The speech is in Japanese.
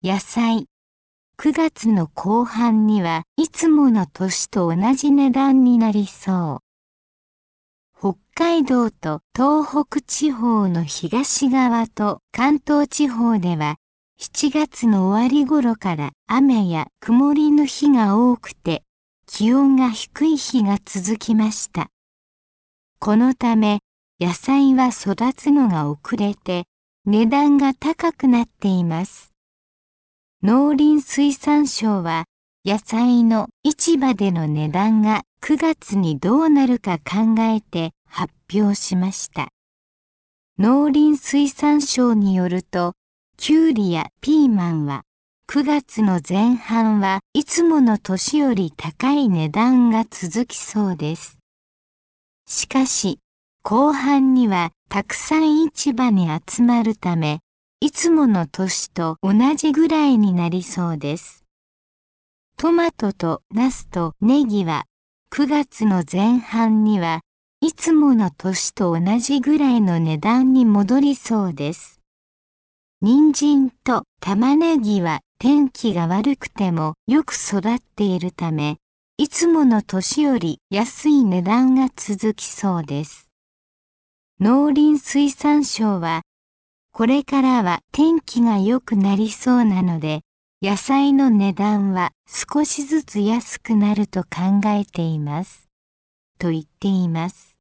野菜。9月の後半にはいつもの年と同じ値段になりそう。北海道と東北地方の東側と関東地方では7月の終わり頃から雨や曇りの日が多くて気温が低い日が続きました。このため野菜は育つのが遅れて値段が高くなっています。農林水産省は野菜の市場での値段が9月にどうなるか考えて発表しました。農林水産省によると、きゅうりやピーマンは9月の前半はいつもの年より高い値段が続きそうです。しかし、後半にはたくさん市場に集まるため、いつもの年と同じぐらいになりそうです。トマトとナスとネギは9月の前半にはいつもの年と同じぐらいの値段に戻りそうです。人参と玉ねぎは天気が悪くてもよく育っているため、いつもの年より安い値段が続きそうです。農林水産省は、これからは天気が良くなりそうなので、野菜の値段は少しずつ安くなると考えています。と言っています。